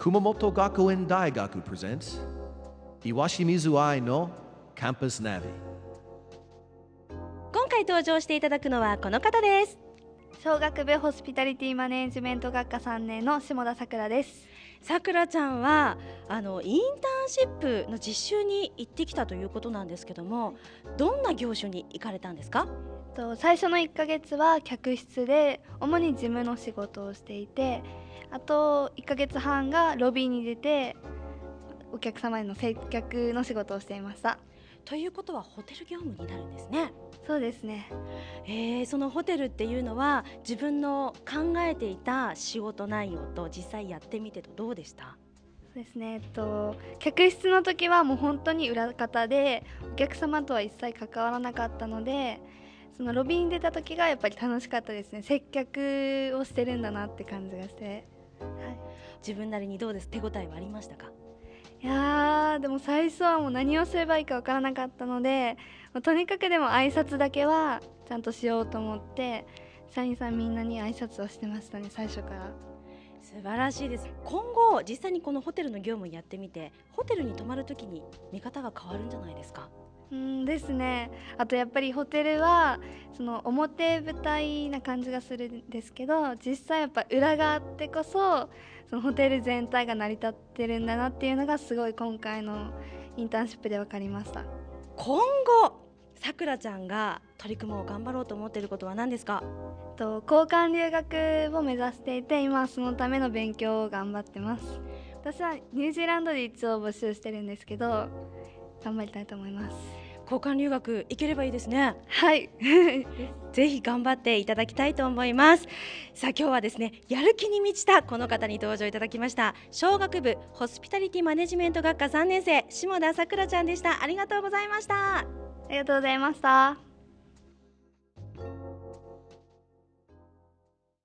熊本学園大学 presents 岩清水愛の Campus Navi。 今回登場していただくのはこの方です。 小学部ホスピタリティマネージメント学科3年の下田さくらです。 さくらちゃんはインターンシップの実習に行ってきたということなんですけども、どんな業種に行かれたんですか？ 最初の1ヶ月は客室で主に事務の仕事をしていて、あと1ヶ月半がロビーに出てお客様への接客の仕事をしていました。 ということはホテル業務になるんですね。 そうですね。 そのホテルっていうのは自分の考えていた仕事内容と実際やってみてとどうでした？ そうですね、客室の時はもう本当に裏方でお客様とは一切関わらなかったので、そのロビーに出た時がやっぱり楽しかったですね。接客をしてるんだなって感じがして、 自分なりにどうです？手応えはありましたか？ いやー、でも最初はもう何をすればいいかわからなかったので、とにかくでも挨拶だけはちゃんとしようと思って社員さんみんなに挨拶をしてましたね、最初から。 素晴らしいです。今後実際にこのホテルの業務をやってみて、ホテルに泊まるときに見方が変わるんじゃないですか？ ですね。あとやっぱりホテルはその表舞台な感じがするんですけど、実際やっぱ裏があってこそそのホテル全体が成り立ってるんだなっていうのがすごい今回のインターンシップで分かりました。 今後さくらちゃんが取り組もう頑張ろうと思っていることは何ですか？ 交換留学を目指していて、今はそのための勉強を頑張ってます。私はニュージーランドで一応募集してるんですけど、頑張りたいと思います。 交換留学行ければいいですね。 はいぜひ頑張っていただきたいと思います。さあ今日はですね、やる気に満ちたこの方に登場いただきました。小学部ホスピタリティマネジメント学科3年生下田さくらちゃんでした。ありがとうございました。 ありがとうございました。